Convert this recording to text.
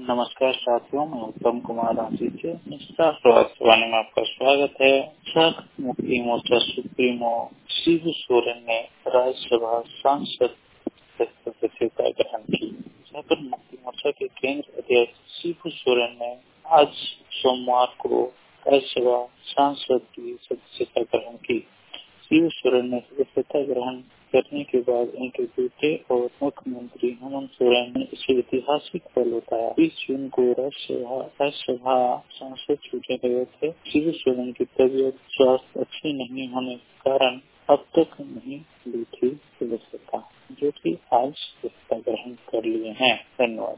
नमस्कार साथियों, मैं उत्तम कुमार रांची से निष्ठा स्वास्थ्य वाणी में आपका स्वागत है। झारखंड मुक्ति मोर्चा सुप्रीमो शिबू सोरेन ने राज्यसभा सांसद सदस्यता ग्रहण की। झारखंड मुक्ति मोर्चा के केंद्रीय अध्यक्ष शिबू सोरेन ने आज सोमवार को राज्यसभा सांसद की सदस्यता ग्रहण की। शिबू सोरेन ने सदस्यता ग्रहण करने के बाद उनके बेटे और मुख्यमंत्री हेमंत सोरेन ने इसे ऐतिहासिक पल बताया। 20 जून को राज्यसभा सांसद चुने गए थे। शिबू सोरेन की तबीयत स्वास्थ्य अच्छी नहीं होने के कारण अब तक नहीं ली थी सदस्यता, जो कि आज सदस्यता ग्रहण कर लिए हैं। धन्यवाद।